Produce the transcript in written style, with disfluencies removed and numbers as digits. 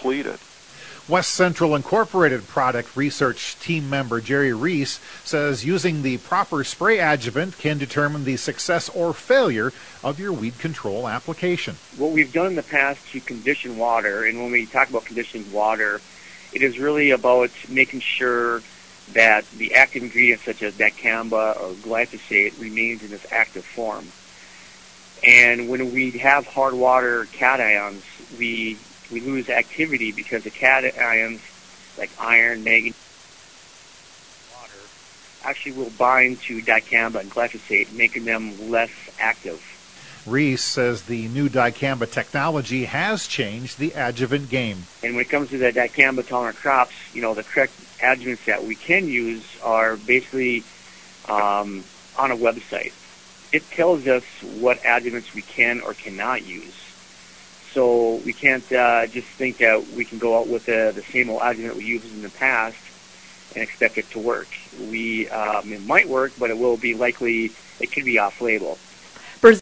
depleted. West Central Incorporated product research team member Jerry Reese says using the proper spray adjuvant can determine the success or failure of your weed control application. What we've done in the past to condition water, and when we talk about conditioning water, it is really about making sure that the active ingredients such as dicamba or glyphosate remains in its active form. And when we have hard water cations, we lose activity because the cations, like iron, manganese, water, actually will bind to dicamba and glyphosate, making them less active. Reese says the new dicamba technology has changed the adjuvant game. And when it comes to the dicamba-tolerant crops, the correct adjuvants that we can use are basically on a website. It tells us what adjuvants we can or cannot use. So we can't just think that we can go out with the same old adjuvant we used in the past and expect it to work. It might work, but it could be off-label.